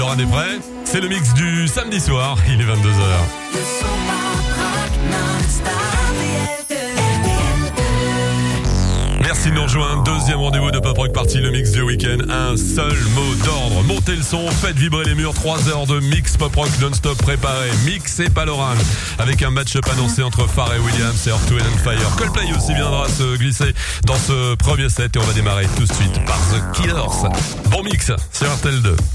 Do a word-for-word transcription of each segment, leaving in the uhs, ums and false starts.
Laurent est prêt. C'est le mix du samedi soir, il est vingt-deux heures. Merci de nous rejoindre. Deuxième rendez-vous de Pop Rock Party, le mix du week-end. Un seul mot d'ordre. Montez le son, faites vibrer les murs. Trois heures de mix Pop Rock non-stop préparé. Mix et Paloran. Avec un match-up annoncé entre Pharrell Williams et Earth, Wind and Fire. Coldplay aussi viendra se glisser dans ce premier set. Et on va démarrer tout de suite par The Killers. Bon mix sur R T L deux.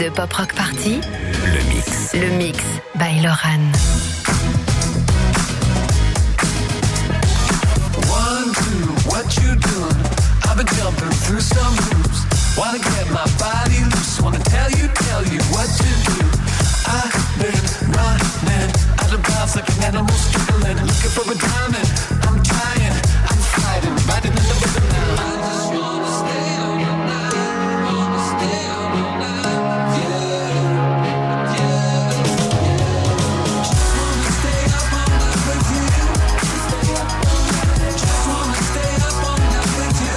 de Pop Rock Party, le mix. Le mix by Loran. One, two, what you doing? I've been jumping through some hoops. Wanna get my body loose. Wanna tell you, tell you what to do. I've been running out of bounds like an animal struggling, looking for a diamond. I'm trying, I'm fighting, riding in the rhythm now. I just wanna stay on the night, wanna stay on the night, yeah, yeah, yeah. Just wanna stay up all night with you. Stay up all night. Just wanna stay up all night with you.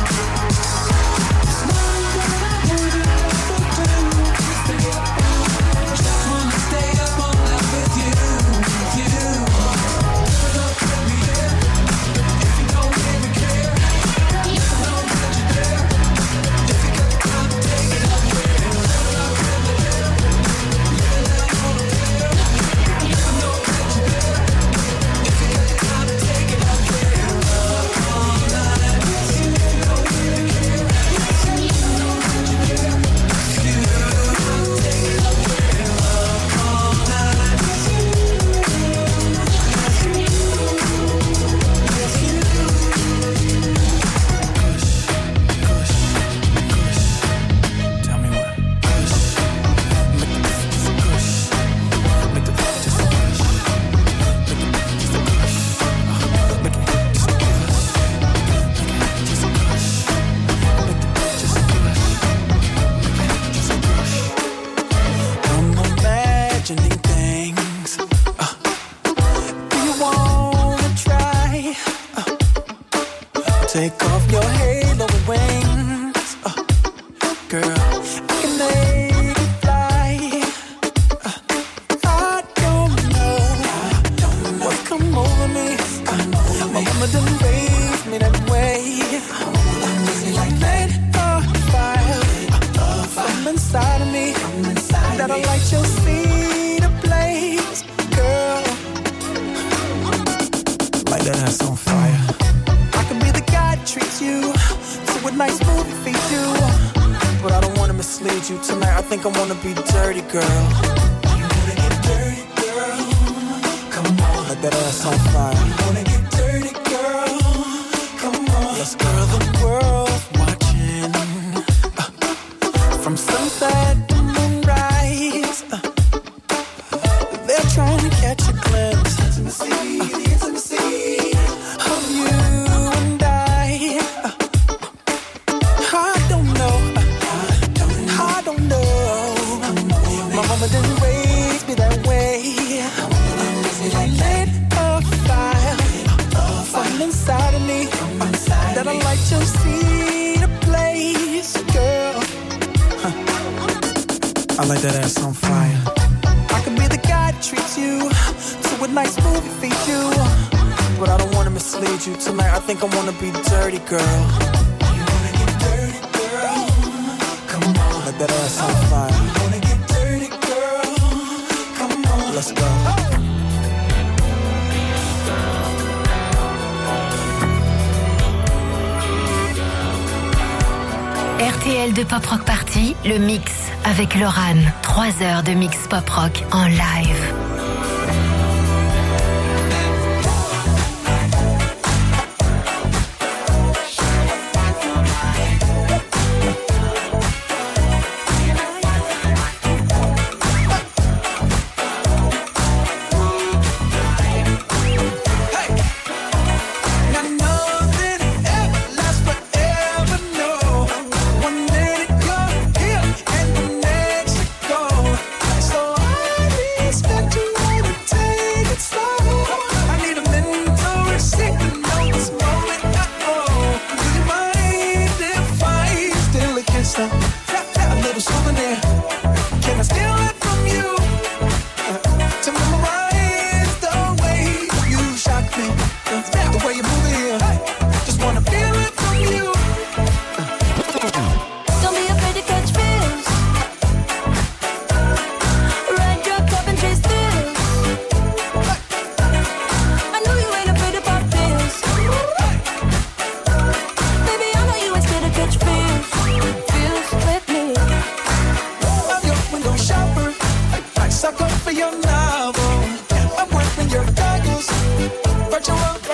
It's not what I wouldn't ever do. Stay up all night. Just wanna stay up all night with you, with you. Live it up, let me hear. If you don't really care, let me know that you're there. If you got time, take it up there. Live it up, let me hear. Live it up, all the clear. Let me know that you're there. If you got time, take it up there. Up all night with you. If you don't really care, let me know that you're there. If you got time, take it up there. Up all night with you. Tell me what. Make the just push. Make the just push. Make it just push. Just push. Make the just push. Just push. I'm imagining things. Uh, do you wanna try? Uh, take off your halo and wings. Uh, girl, I can make it fly. Uh, I don't know what's come over me. Uh, my mama done raised me that way. Like lit a fire uh, from inside of me. That'll light your seed ablaze, girl. Light that ass on fire. I could be the guy that treats you to a nice movie for you, but I don't wanna mislead you tonight. I think I wanna be dirty, girl. You wanna get dirty, girl? Come on, light that ass on fire. You wanna get dirty, girl? Come on, let's go. Girl, the world's watching uh, from sunset to moonrise. Uh, they're trying to catch a glimpse. Intimacy, the intimacy of you and I. Uh, I don't know. I don't know. My mama didn't raise me that way. I lit a fire from inside of me. That'll light your seed ablaze, girl. Huh. I light that ass on fire. I could be the guy that treats you to a nice movie for you, but I don't wanna mislead you tonight. I think I wanna be dirty, girl. You wanna get dirty, girl? Come on, light that ass on fire. You wanna get dirty, girl? Come on, let's go. R T L de Pop Rock Party, le mix avec Loran. Trois heures de mix pop rock en live. Spend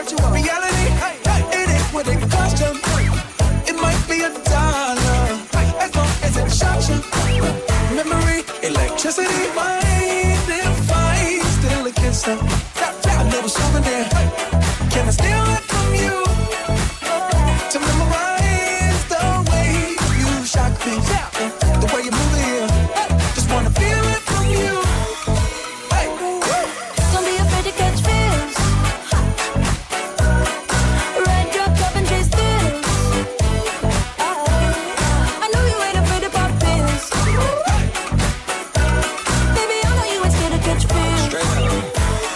virtual reality. It ain't what it cost you. It might be a dollar, as long as it shocks you. Memory, electricity, mind if I still a kiss up? A little souvenir. Can I steal it from you? To memorize the way you shock me, the way you move it here. Just wanna feel it from you. Hey. Don't be afraid to catch feels. Red drop top and chase thrills. I know you ain't afraid to pop pills. Baby, I know you ain't scared to catch feels. Straight up.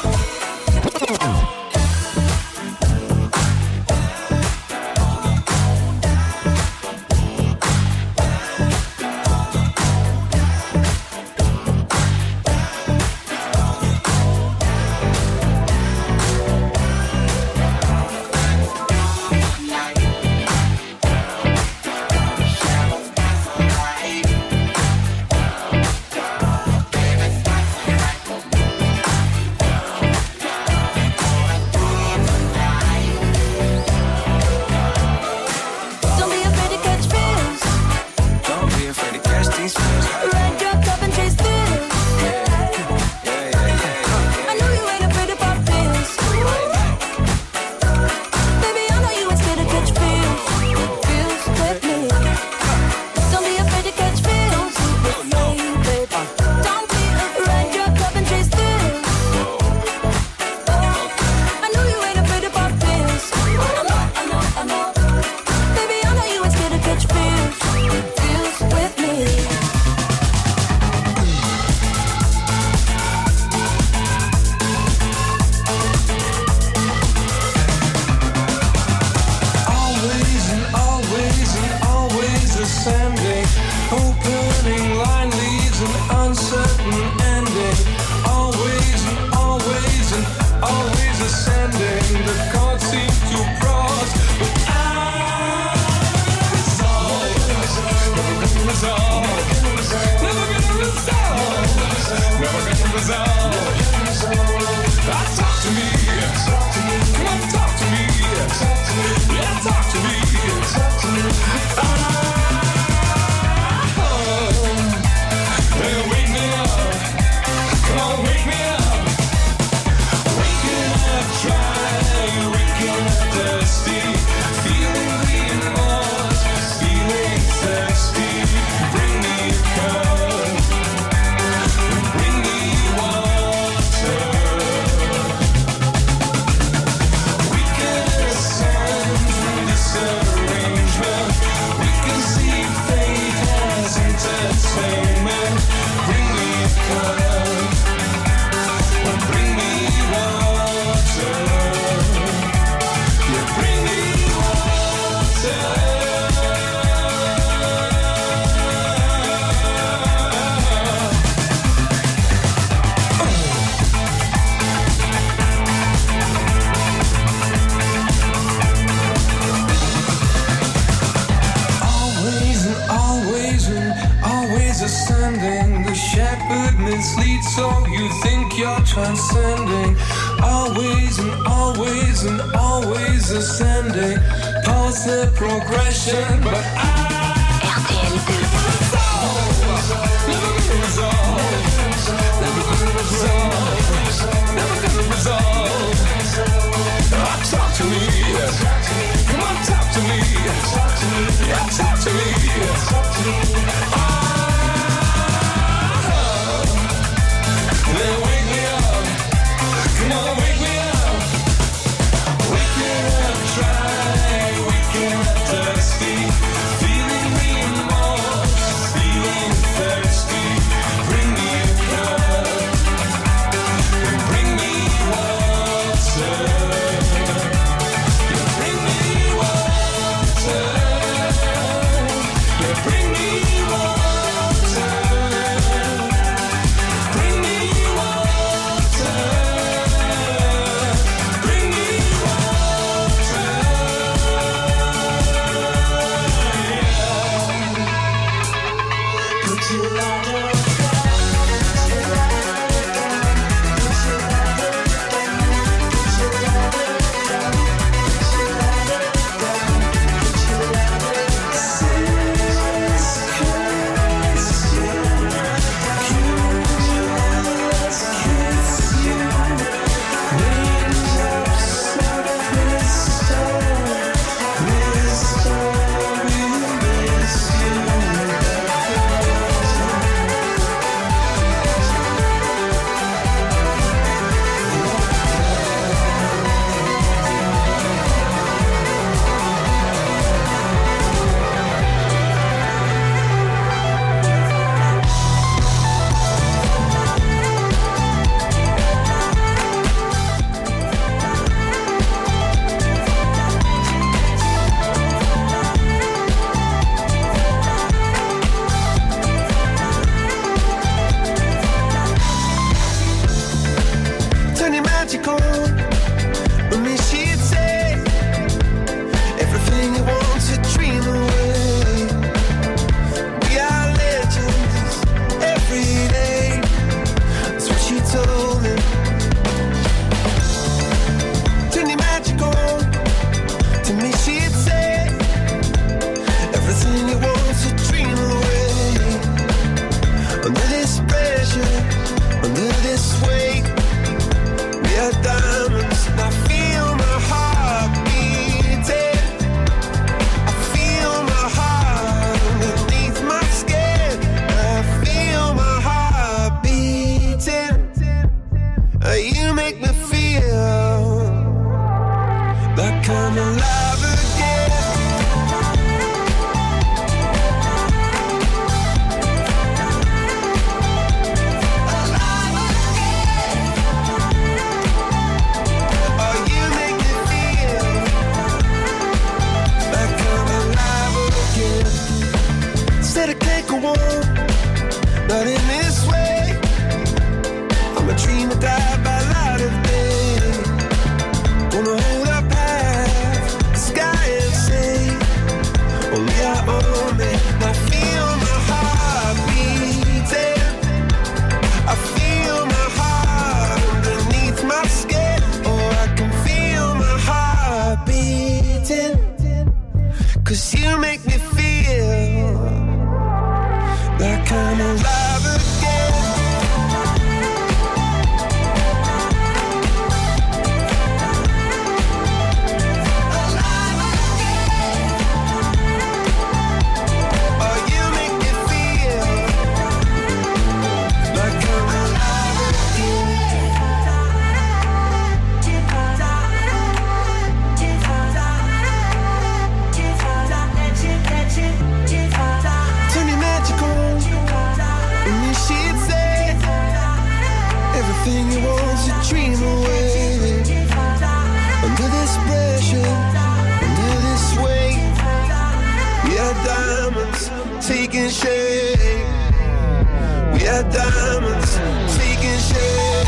Transcending, always and always and always ascending, past the progression, but I R T L deux. Never gonna resolve, never gonna resolve, never gonna resolve. Talk to me, come on, talk to me, yeah, talk to me. Then wake me up, come on, wake me up, waking up dry, waking up thirsty, feeling remorse, feeling thirsty. Bring me a cup, bring me water, you bring me water, you bring me water. come alive again. Alive again. Oh, you make me feel like I'm alive again. Said I can't go on, not in this way. I'm a dream that died by light of day. Gonna hold up half the sky and say, only I own it. I feel my heart beating. I feel my heart underneath my skin. Oh, I can feel my heart beating. Cause you make me feel like I'm alive again. Alive again. Oh, you make me feel like I'm alive Turn your magic on. And you should say everything you want's a dream away. Under this pressure, under this weight, we are diamonds taking shape. We are diamonds taking shape.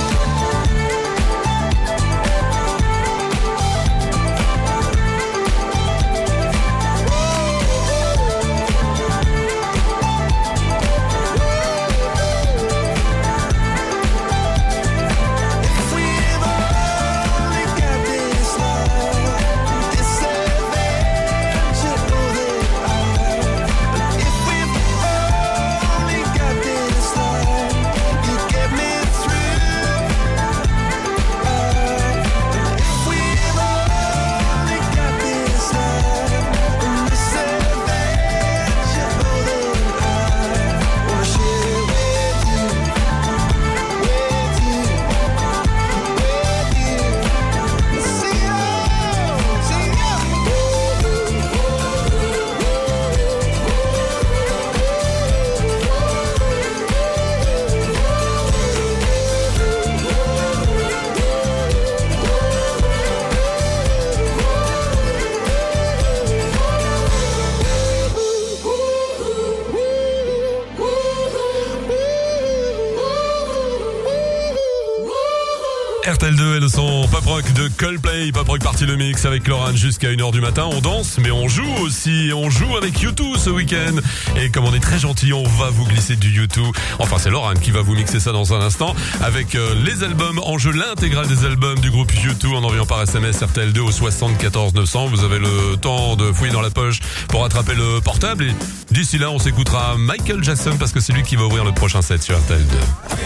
R T L deux et le son pop rock de Coldplay, pop rock party le mix avec Laurent jusqu'à une heure du matin. On danse, mais on joue aussi. On joue avec U deux ce week-end. Et comme on est très gentil, on va vous glisser du U deux. Enfin, c'est Laurent qui va vous mixer ça dans un instant avec euh, les albums en jeu, l'intégrale des albums du groupe U deux en envoyant par S M S R T L deux au soixante-quatorze neuf cents. Vous avez le temps de fouiller dans la poche pour attraper le portable. Et d'ici là, on s'écoutera Michael Jackson parce que c'est lui qui va ouvrir le prochain set sur R T L deux.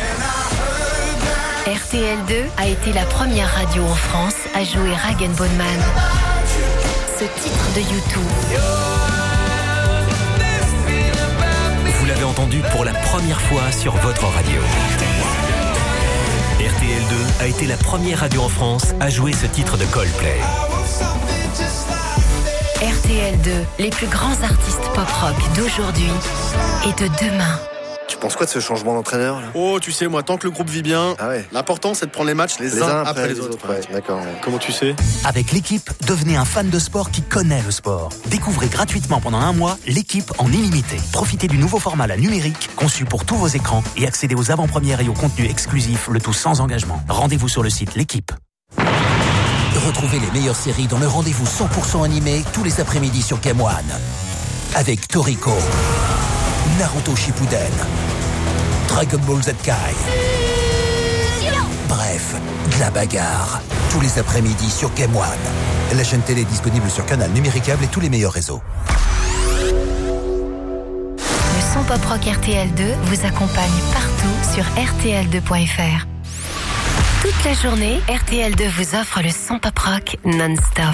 R T L deux a été la première radio en France à jouer Rag and Bone Man. Ce titre de U deux. Vous l'avez entendu pour la première fois sur votre radio. R T L deux a été la première radio en France à jouer ce titre de Coldplay. R T L deux, les plus grands artistes pop-rock d'aujourd'hui et de demain. Tu penses quoi de ce changement d'entraîneur là ? Oh, tu sais, moi, tant que le groupe vit bien, ah ouais. L'important, c'est de prendre les matchs les, les uns, uns après, après les, les autres. autres ouais, d'accord. Ouais. Comment tu sais ? Avec l'équipe, devenez un fan de sport qui connaît le sport. Découvrez gratuitement pendant un mois l'équipe en illimité. Profitez du nouveau format La Numérique, conçu pour tous vos écrans, et accédez aux avant-premières et aux contenus exclusifs, le tout sans engagement. Rendez-vous sur le site L'équipe. Retrouvez les meilleures séries dans le rendez-vous cent pour cent animé tous les après-midi sur Game One. Avec Toriko, Naruto Shippuden, Dragon Ball Z Kai. Bref, de la bagarre. Tous les après-midi sur Game One. La chaîne télé est disponible sur Canal Numéricable et tous les meilleurs réseaux. Le son pop rock R T L deux vous accompagne partout sur R T L deux point F R. Toute la journée, R T L deux vous offre le son pop rock non-stop.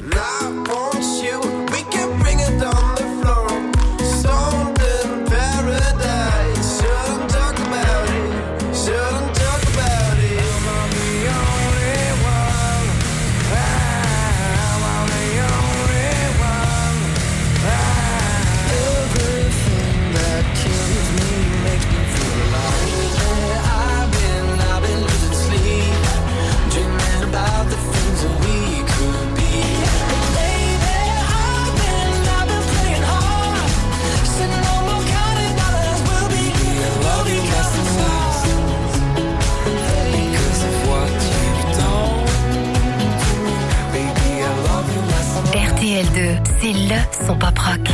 T L deux, c'est le son pop rock.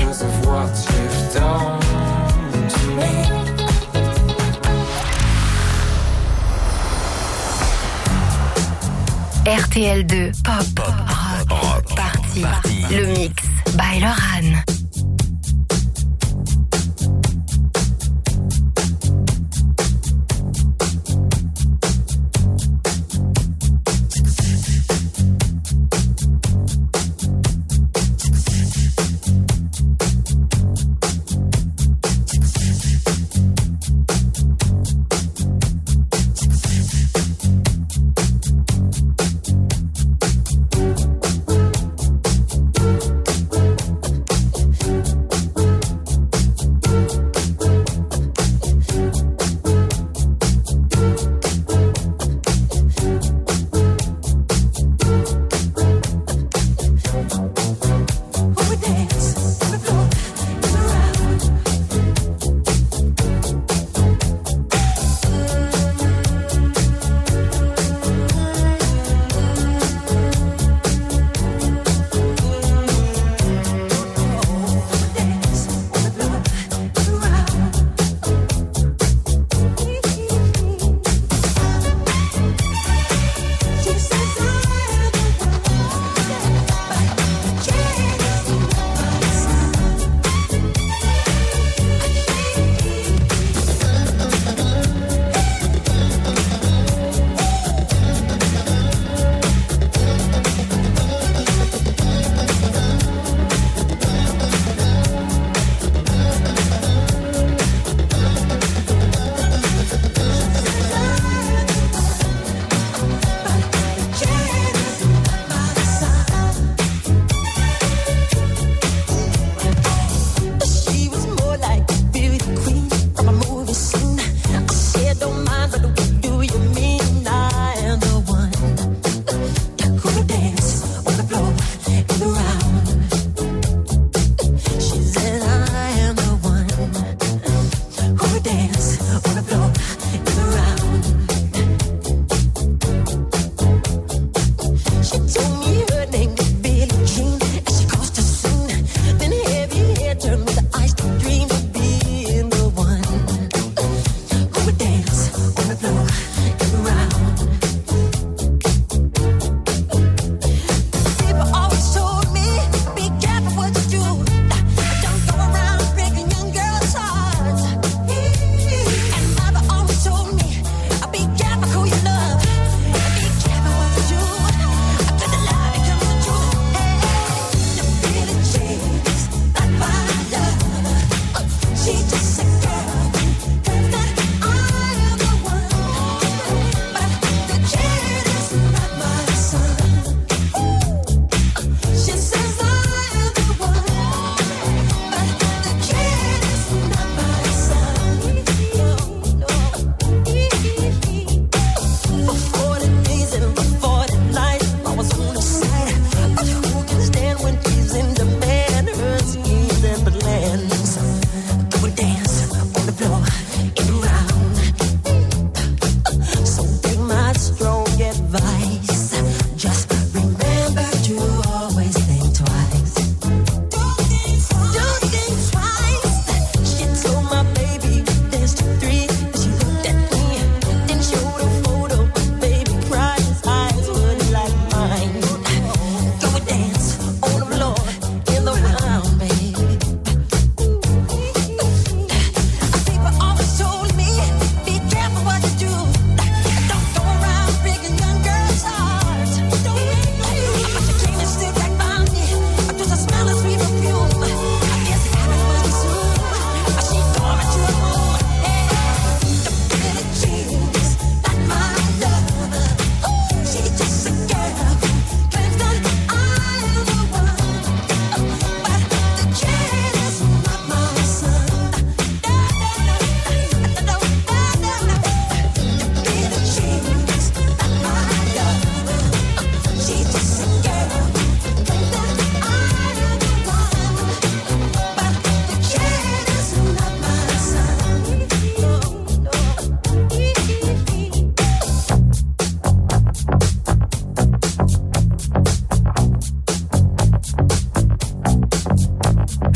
R T L deux, pop, pop rock, rock, party, party, le mix by Loran.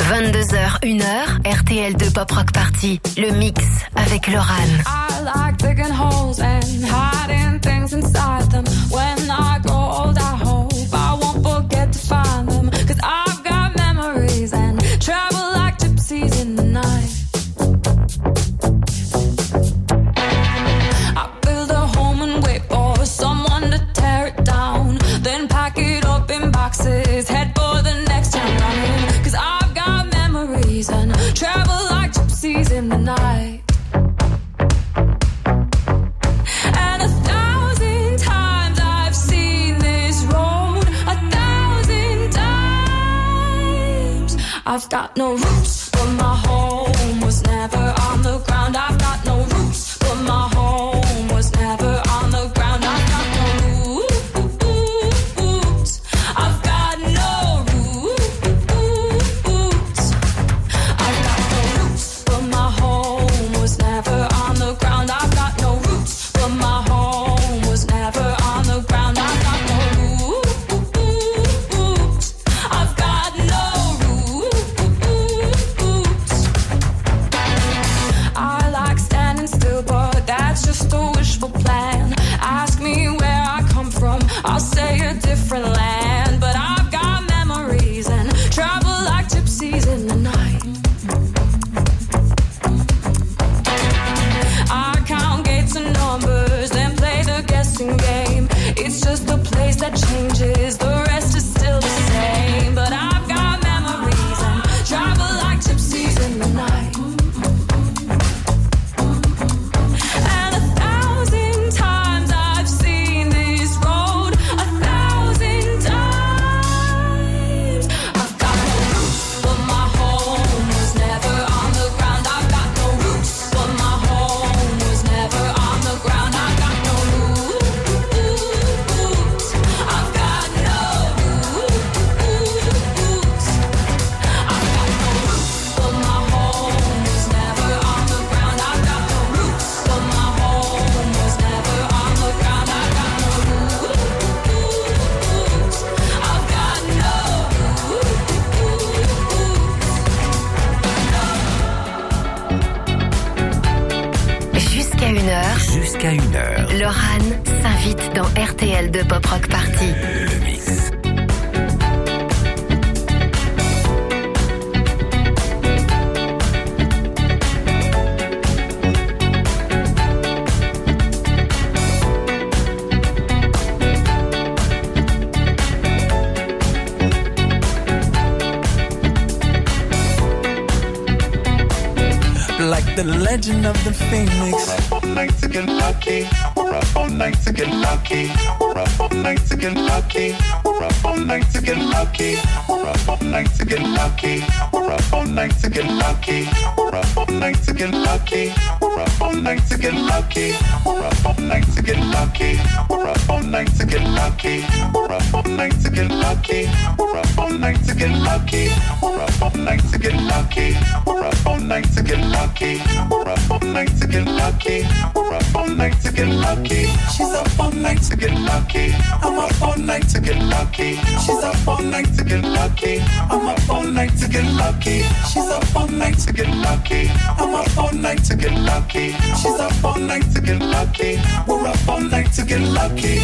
vingt-deux heures, une heure, R T L deux Pop Rock Party, le mix avec Loran. I like digging holes and hiding things inside them. When I grow old, I hope I won't forget to find them. Cause I've got memories and travel like gypsies in the night. I build a home and wait for someone to tear it down. Then pack it up in boxes, head for the next town running. Cause I've got memories and travel like gypsies in the night. And a thousand times I've seen this road, a thousand times. I've got no roots, but my home was never on the ground. I've got no roots, but my home was never on the ground. I've got no roots. I've got no roots. I've got no roots, but my home was never on the ground. I've got no roots, but my home was never on the ground. I've got no roots. I've got no roots. I like standing still, but that's just a wishful plan. Ask me where I come from, I'll say a different land. But I've got memories and travel like gypsies in the night. I count gates and numbers, then play the guessing game. It's just a place that changes, the rest is still the same. But I've got memories and travel like gypsies in the night. And a thousand times I've seen this road, a thousand times. I've got no roots, but my home was never on the ground. I've got no roots, but my home was never on the ground. I've got no roots. I've got no roots. I've got no roots, but my home was never on the ground. I've got no roots, but my home was never on the ground. I've got no roots. I've got no Jusqu'à une heure, Jusqu'à une heure. Loran s'invite dans R T L deux Pop Rock Party. Le mix. Like the legend of the phoenix. We're up all night to get lucky. We're up all night to get lucky. We're up all night to get lucky. We're up all night to get lucky. We're up all night to get lucky. We're up all night to get lucky. We're up all night to get lucky. We're up all night to get lucky. We're up all night to get lucky. We're up all night to get lucky. We're up all night to get lucky. We're up all night to get lucky. We're up all night to get lucky. We're up all night to get lucky. We're up all night to get lucky. We're up all night to get lucky. She's up all night to get lucky. I'm up all night to get lucky. She's up all night to get lucky. I'm up all night to get lucky. She's up all night to get lucky. I'm up all night to get lucky. She's up all night to get lucky. We're up all night to get lucky.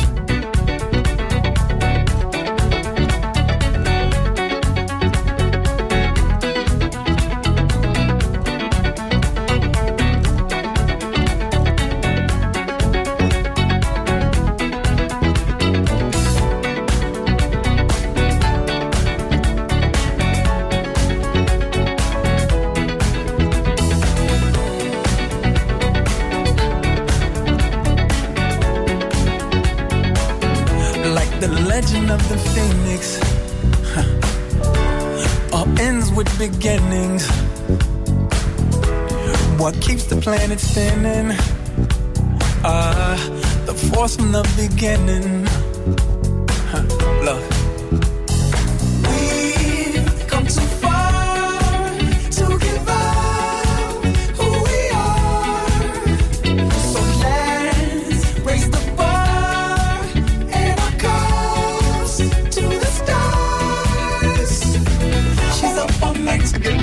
The legend of the phoenix, huh. All ends with beginnings. What keeps the planet spinning? Uh, the force from the beginning. Huh. Look. We've come too far to give up who we are. So let's raise the bar and our cups to the stars. She's up all night to get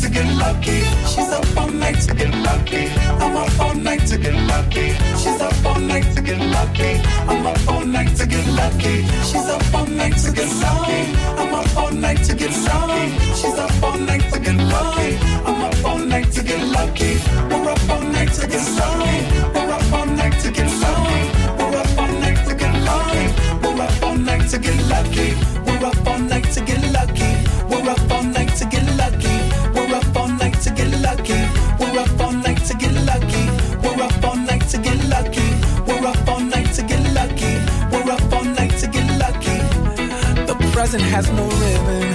to get lucky. She's up all night to get lucky. I'm up all night to get lucky. She's up all night to get lucky. I'm up all night to get lucky. She's up all night to get lucky. I'm up all night to get lucky. She's up all night to get lucky. I'm up all night to get lucky. We're up all night to get lucky. We're up all night to get lucky. We're up all night to get lucky. We're up all night to get lucky. We're up all night to get lucky. We're up all night to get lucky. We're up all night to get lucky. We're up all night to get lucky. We're up all night to get lucky. We're up all night to get lucky. We're up all night to get lucky. The present has no ribbon.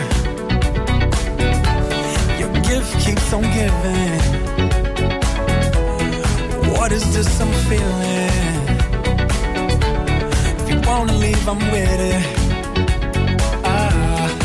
Your gift keeps on giving. What is this I'm feeling? If you wanna leave, I'm with it. Ah.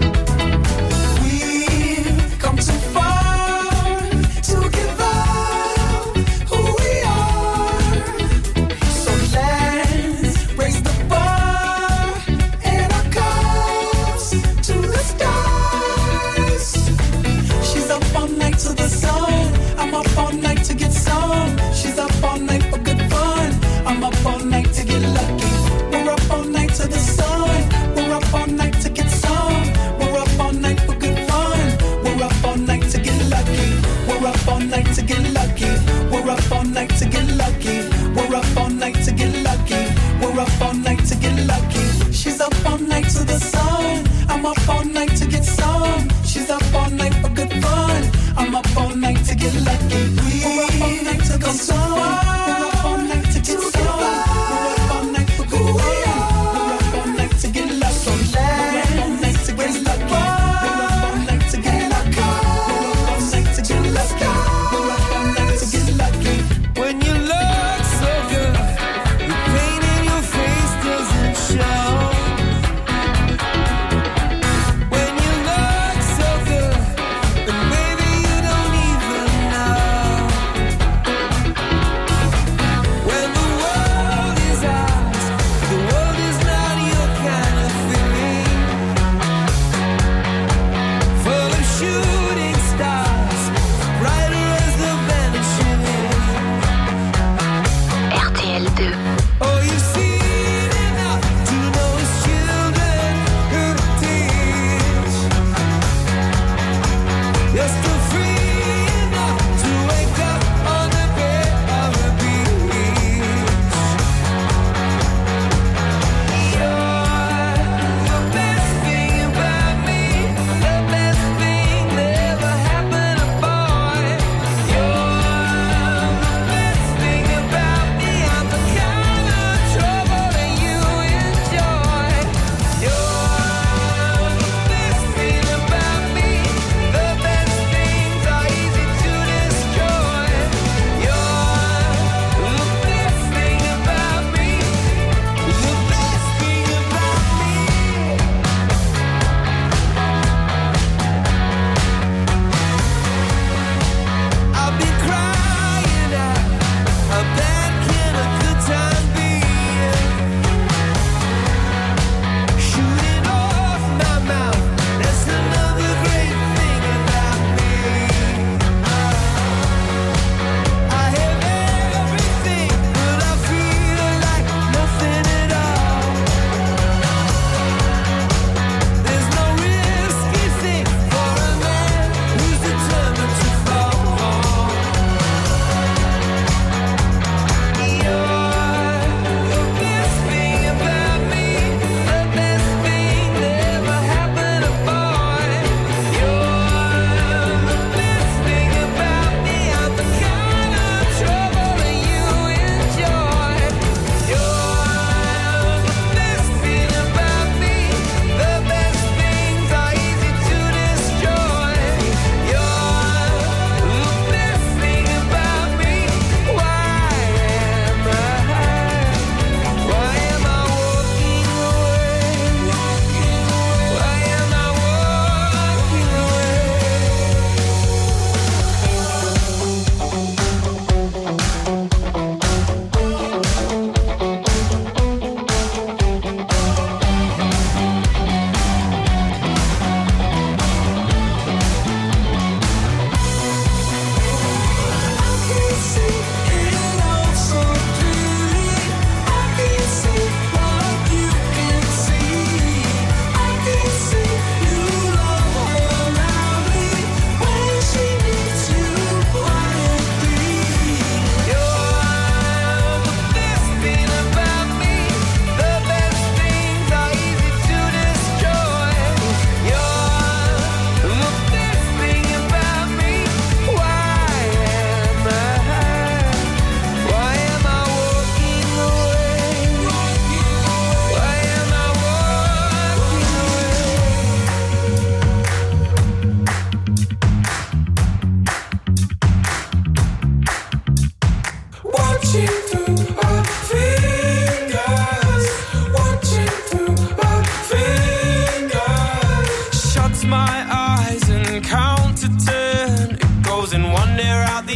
We've come too far to give up who we are. So let's raise the bar and our cups to the stars. She's up all night to the sun. I'm up all night to get some. She's up all night for good fun. I'm up all night to get lucky. We're up all night to the sun. We're up all night to get some. We're up all night for good fun. We're up all night to get lucky. We're up all night to get lucky. We're up all night to get lucky. We're up all night to get lucky. We're up all night to get lucky. She's up all night to the sun. I'm up all night to get some. She's up all night for good fun. I'm up all night to get lucky. We're up all night to the sun. We're up all night to get some. We're up all night for good fun. We're up all night to get lucky. We're up all night to get lucky. We're up all night to get lucky. We're up all night to get lucky. We're up all night to get lucky. When you look so good, the pain in your face doesn't show.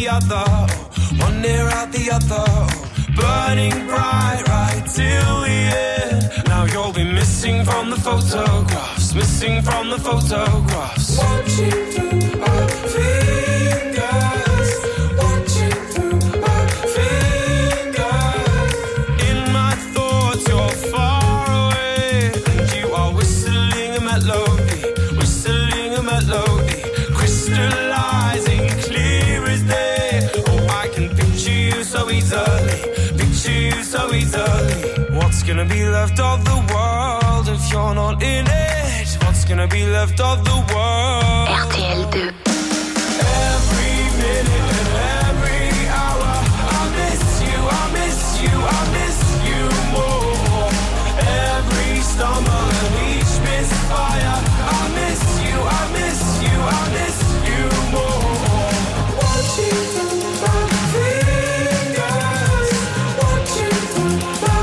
other, one ear out the other, burning bright right till the end. Now you'll be missing from the photographs, missing from the photographs. Watching through our fingers, watching through our fingers. In my thoughts you're far away, and you are whistling a melody, whistling a melody, crystallizing clear as day. Oh, I can picture you so easily, picture you so easily. What's gonna be left of the world if you're not in it? What's gonna be left of the world? R T L deux. Every minute and every hour, I miss you, I miss you, I miss you more. Every stumble and each misfire, I miss you, I miss you, I miss you more. Watching through my fingers, watching through my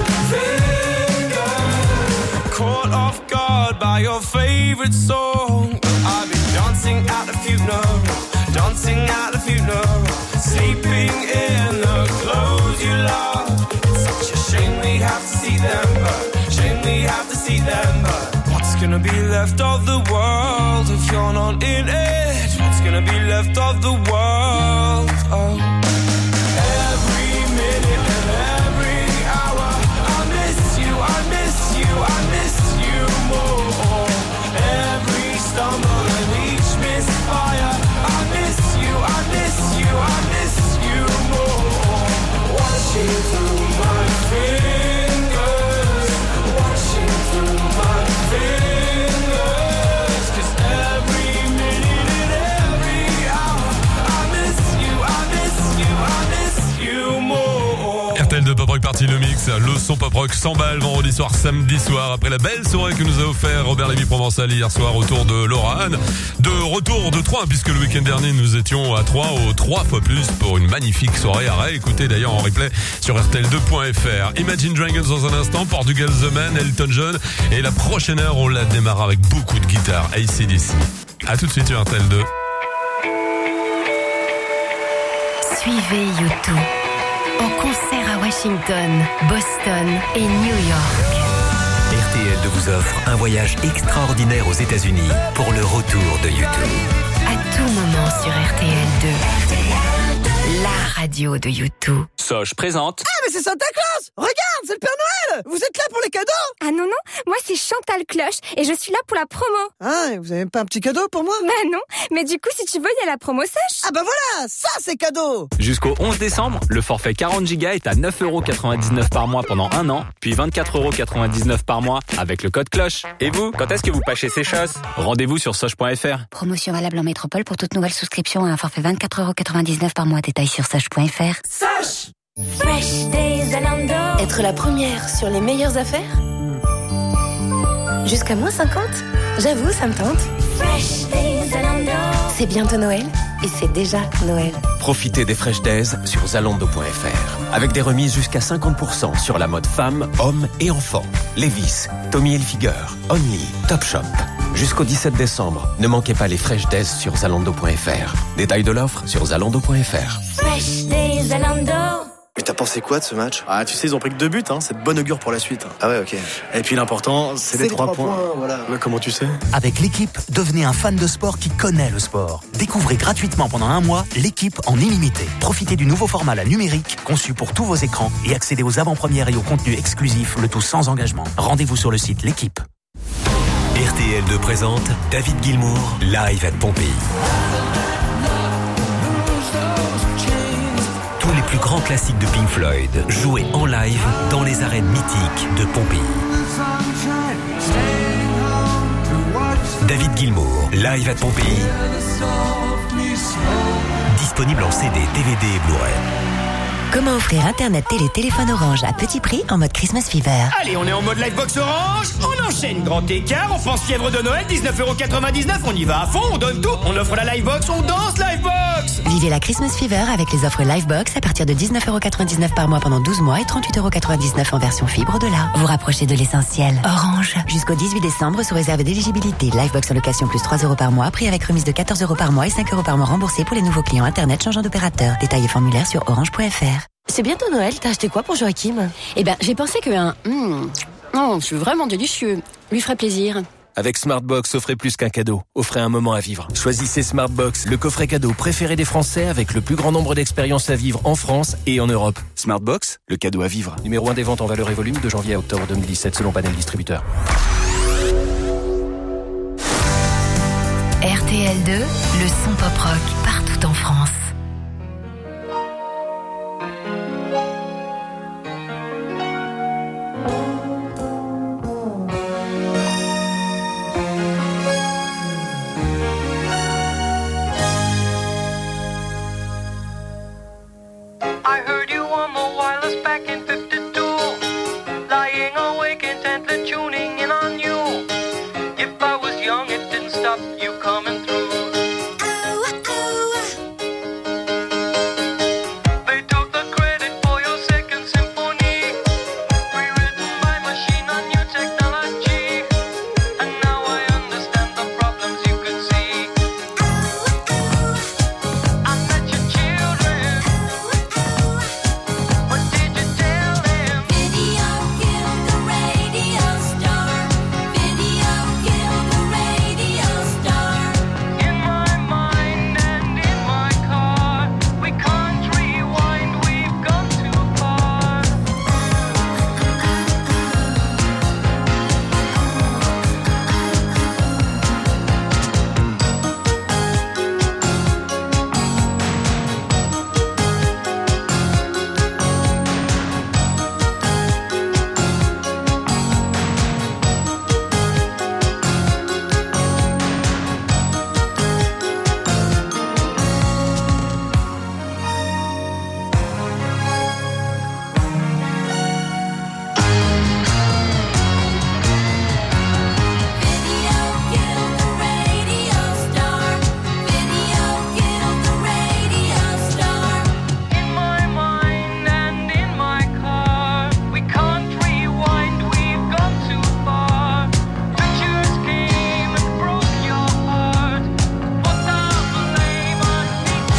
fingers. Caught off guard by your favorite song, I've been dancing at the funeral, dancing at the funeral, sleeping in the clothes you love. It's such a shame we have to see them, but shame we have to see them, but what's gonna be left of the world if you're not in it? What's gonna be left of the world? Oh. Every minute and every hour, I miss you, I miss you, I miss you more. Every stumble and each misfire, I miss you, I miss you, I miss you more. Watching through my fingers, watching through my fingers, 'cause every minute and every hour, I miss you, I miss you, I miss you more. R T L deux Pop Rock Party, le mix, le son Pop Rock cent balles vendredi soir, samedi soir, après la belle soirée que nous a offert Robert Lévy Provençal hier soir autour de Laura Anne. De retour de Troyes, puisque le week-end dernier nous étions à Troyes au trois fois plus pour une magnifique soirée à réécouter d'ailleurs en replay sur R T L deux point F R. Imagine Dragons dans un instant, Portugal The Man, Elton John, et la prochaine heure on la démarre avec beaucoup de guitare, A C D C. A tout de suite sur R T L deux. Suivez U deux en concert à Washington, Boston et New York. R T L deux vous offre un voyage extraordinaire aux États-Unis pour le retour de U deux. À tout moment sur R T L deux, la radio de U deux. Soch présente. Ah, mais c'est Santa Claus! Regarde, c'est le Père Noël! Vous êtes là pour les cadeaux? Ah non, non, moi c'est Chantal Cloche et je suis là pour la promo. Ah, et vous avez même pas un petit cadeau pour moi? Bah non, mais du coup, si tu veux, il y a la promo Soch. Ah bah voilà, ça c'est cadeau! Jusqu'au onze décembre, le forfait quarante gigas est à neuf euros quatre-vingt-dix-neuf par mois pendant un an, puis vingt-quatre euros quatre-vingt-dix-neuf par mois avec le code cloche. Et vous, quand est-ce que vous pâchez ces choses? Rendez-vous sur soch point F R. Promotion valable en métropole pour toute nouvelle souscription à un forfait vingt-quatre euros quatre-vingt-dix-neuf par mois. Détails sur soch point F R. Soch! Fresh Days Zalando. Être la première sur les meilleures affaires? Jusqu'à moins cinquante? J'avoue, ça me tente. Fresh Days Zalando. C'est bientôt Noël et c'est déjà Noël. Profitez des Fresh Days sur zalando point F R. Avec des remises jusqu'à cinquante pour cent sur la mode femmes, hommes et enfants. Levi's, Tommy Hilfiger, Only, Topshop. Jusqu'au dix-sept décembre, ne manquez pas les Fresh Days sur zalando point F R. Détails de l'offre sur zalando point F R. Fresh Days Zalando. Mais t'as pensé quoi de ce match? Ah, tu sais, ils ont pris que deux buts, hein. C'est de bonne augure pour la suite. Ah ouais, ok. Et puis l'important, c'est les trois points. points. Voilà. Ouais, comment tu sais? Avec l'équipe, devenez un fan de sport qui connaît le sport. Découvrez gratuitement pendant un mois l'équipe en illimité. Profitez du nouveau format la numérique, conçu pour tous vos écrans, et accédez aux avant-premières et aux contenus exclusifs, le tout sans engagement. Rendez-vous sur le site L'équipe. R T L deux présente David Gilmour, live à Pompéi. Tous les plus grands classiques de Pink Floyd, joués en live dans les arènes mythiques de Pompéi. David Gilmour, live à Pompéi. Disponible en C D, D V D et Blu-ray. Comment offrir Internet, télé, téléphone Orange à petit prix en mode Christmas Fever. Allez, on est en mode Livebox Orange, on enchaîne grand écart, on pense fièvre de Noël, dix-neuf euros quatre-vingt-dix-neuf, on y va à fond, on donne tout, on offre la Livebox, on danse Livebox. Vivez la Christmas Fever avec les offres Livebox à partir de dix-neuf euros quatre-vingt-dix-neuf par mois pendant douze mois et trente-huit euros quatre-vingt-dix-neuf en version fibre au-delà. Vous rapprochez de l'essentiel. Orange. Jusqu'au dix-huit décembre sous réserve d'éligibilité. Livebox en location plus trois euros par mois, prix avec remise de quatorze euros par mois et cinq euros par mois remboursés pour les nouveaux clients Internet changeant d'opérateur. Détails et formulaire sur orange point f r. C'est bientôt Noël, t'as acheté quoi pour Joachim? Eh ben, j'ai pensé qu'un... Mmh, oh, c'est vraiment délicieux. Lui ferait plaisir. Avec Smartbox, offrez plus qu'un cadeau. Offrez un moment à vivre. Choisissez Smartbox, le coffret cadeau préféré des Français avec le plus grand nombre d'expériences à vivre en France et en Europe. Smartbox, le cadeau à vivre. Numéro un des ventes en valeur et volume de janvier à octobre deux mille dix-sept selon panel distributeur. R T L deux, le son pop rock partout en France. I heard you on the wireless back in fifty-two, lying awake intently tuning in on you. If I was young, it didn't stop you coming through. They took the credit for your second symphony, rewritten by machine on new technology. And now I understand the problems you could see. I met your children. What did you tell them? Video killed the radio star. Video killed the radio star. In my mind and in my car, we can't rewind, we've gone too far. In my mind and in my car, we can't rewind, we've gone too far. Pictures came and broke your heart. Put the blame on V C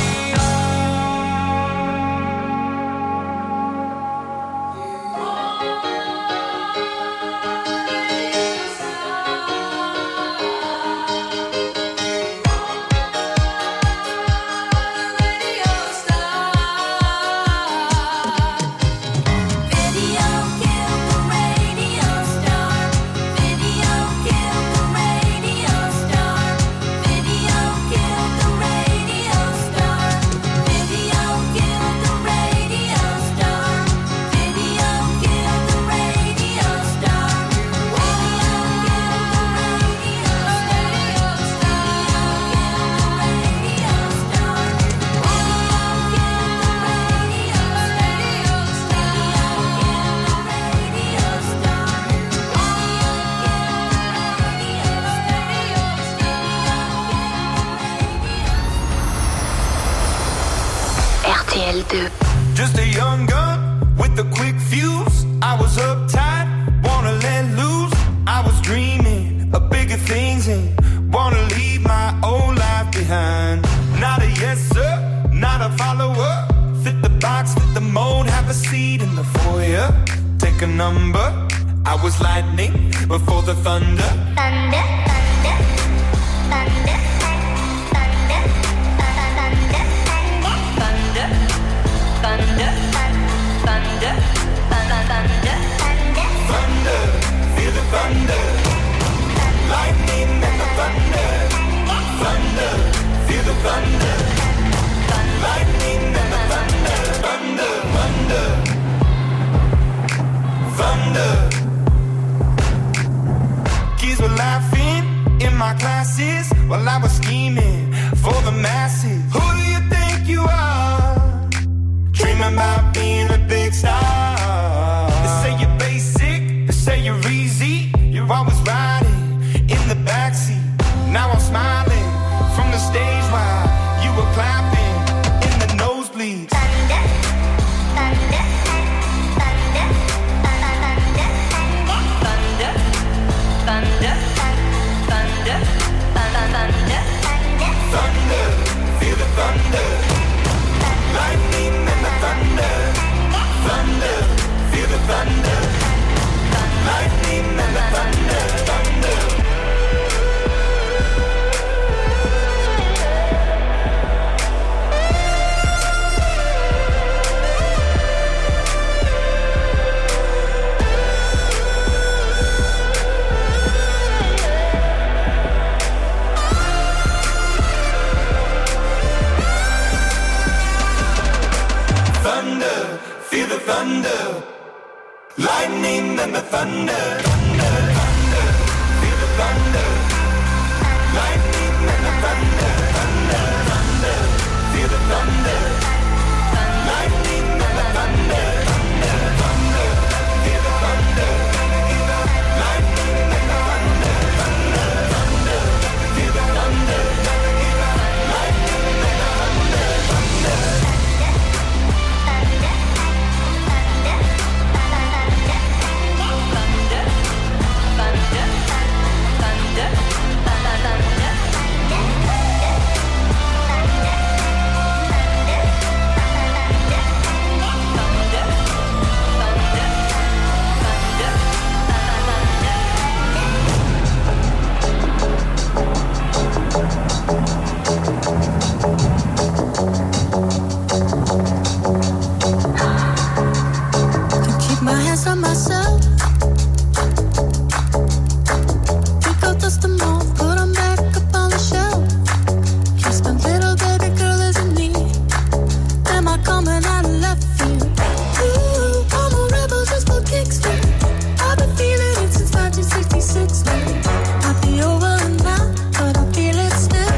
R T L deux. Just a young gun with a quick fuse. I was uptight, wanna let loose. I was dreaming of bigger things and wanna leave my old life behind. Not a yes sir, not a follower. Fit the box, fit the mold, have a seat in the foyer. Take a number. I was lightning before the thunder. Thunder, thunder, thunder, thunder, thunder, thunder, thunder, thunder, thunder, thunder, Thunder, feel the thunder. Lightning and the thunder. Thunder, feel the thunder. Lightning and the thunder. Thunder, thunder, thunder. Kids were laughing in my classes while I was scheming for the masses. Who do you think you are? Dreaming about being lightning and the thunder, thunder, thunder. Feel the thunder. Lightning and the thunder, thunder, thunder. Feel the thunder. Lightning and the thunder, thunder, thunder. Feel the thunder. Lightning and the thunder, thunder, thunder. Feel the thunder. Lightning and the thunder, thunder. Keep my hands on myself. Pick up dust them off, put them back up on the shelf. Kiss my little baby girl isn't me. Am I coming out of left field? Ooh, I'm a rebel just for kicks. I've been feeling it since nineteen sixty-six. Might be over now, but I feel it still.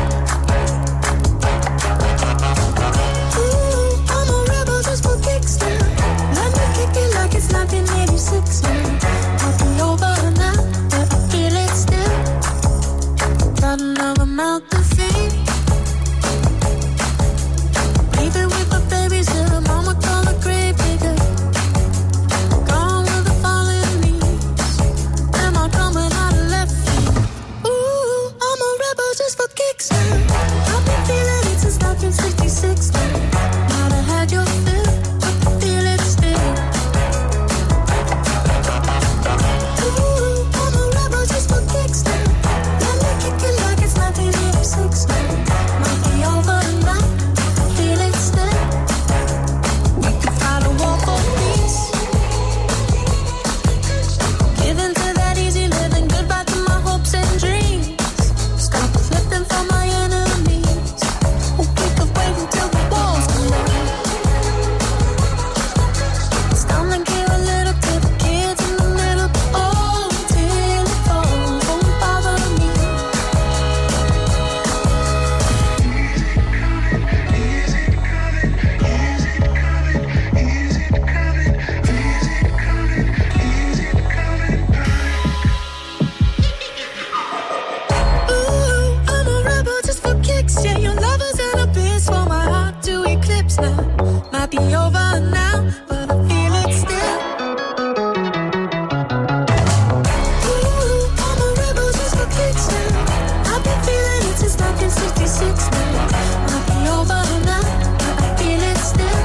Ooh, I'm a rebel just for kicks. Let me kick it like it's nineteen eighty-six. Might be over now, but I feel it still. Got another mouth to feed. Leave it with the babies till mama call a grave digger. Gone with the fallen leaves. Am I coming out of left field? Ooh, I'm a rebel just for kicks. I've been feeling it since nineteen sixty-six. Might have had your fill, but I feel it still. Ooh, I'm a rebel just for kicks. Let me kick it like it's nineteen eighty-six. Might be over now, I feel it still. We could fight a war for peace. Giving to that easy living, goodbye to my hopes and dreams. Stop flipping for my enemies. We could wait until the walls come down. It's time to give a little to the kids in the middle. Oh, till it falls, won't bother me. Ooh, I'm a rebel just for kicks. Yeah, your love is an abyss for my heart to eclipse now. Might be over now, but I feel it still. Ooh, I'm a rebel just for kicks now. I've been feeling it since nineteen sixty-six now. Might be over now, but I feel it still.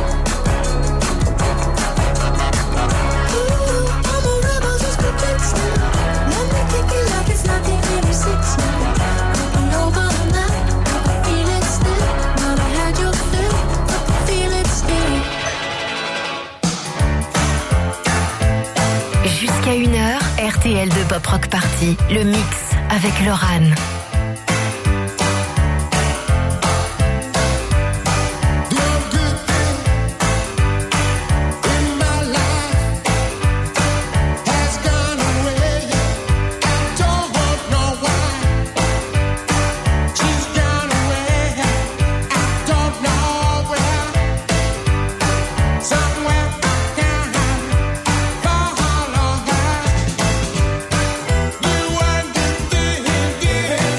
Ooh, I'm a rebel just for kicks now. Let me kick it like it's nineteen eighty-six now. Might be over now, but I feel it still. Might have had your fill, but I feel it still. Jusqu'à une heure, R T L deux Pop Rock Party, le mix avec Laurent. You and the thing,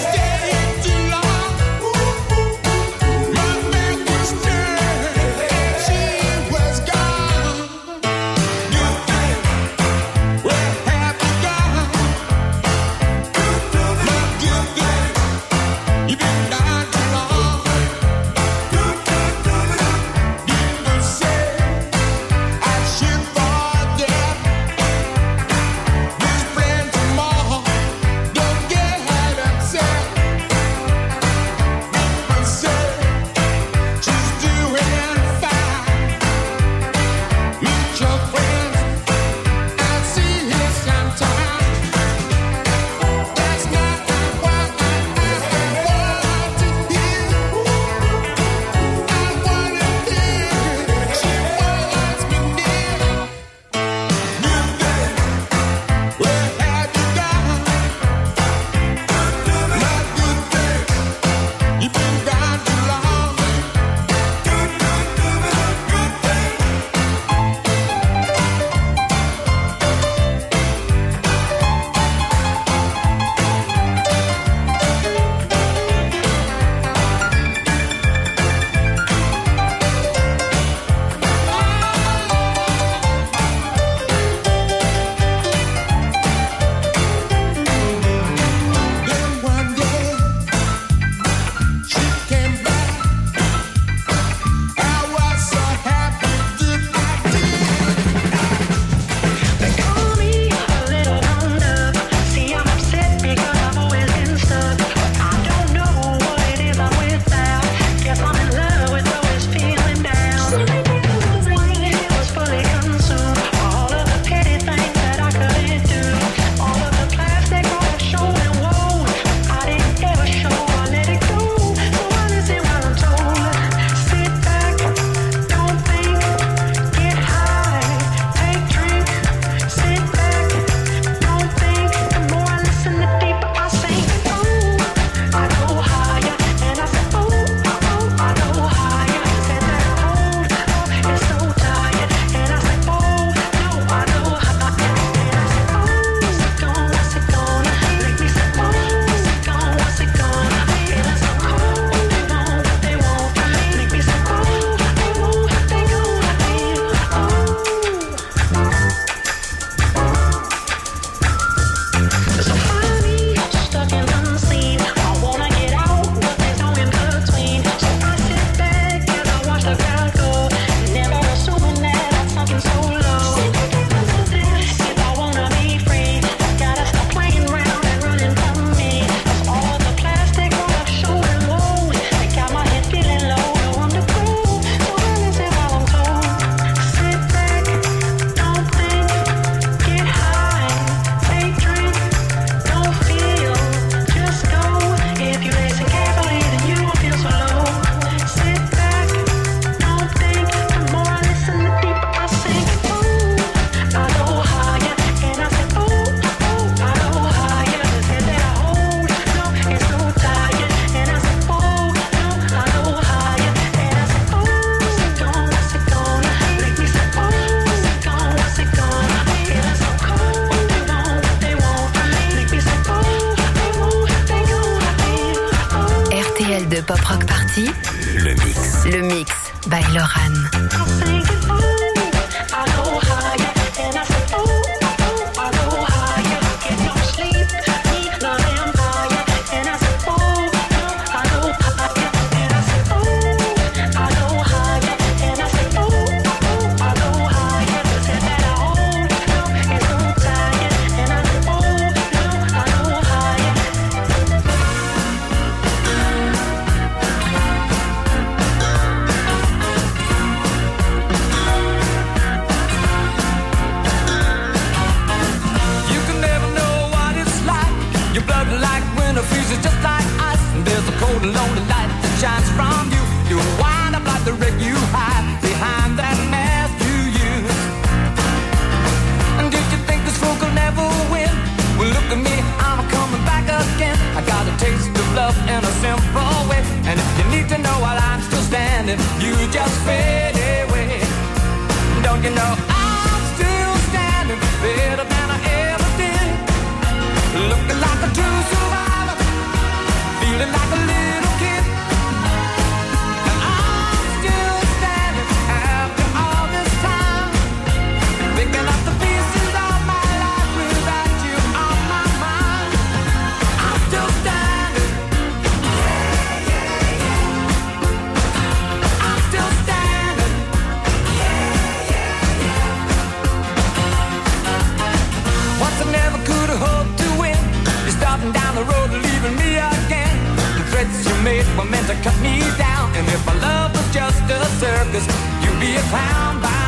Rock Party, le mix. Le mix by Loran. Lonely light that shines from you. You wind up like the wreck you hide behind that mask you use. And did you think this fool could never win? Well, look at me, I'm coming back again. I got a taste of love in a simple way. And if you need to know while I'm still standing, you just fade away. Don't you know I'm still standing better than I ever did? Looking like a true survivor, feeling like a little down the road, leaving me again. The threats you made were meant to cut me down. And if my love was just a circus, you'd be a clown by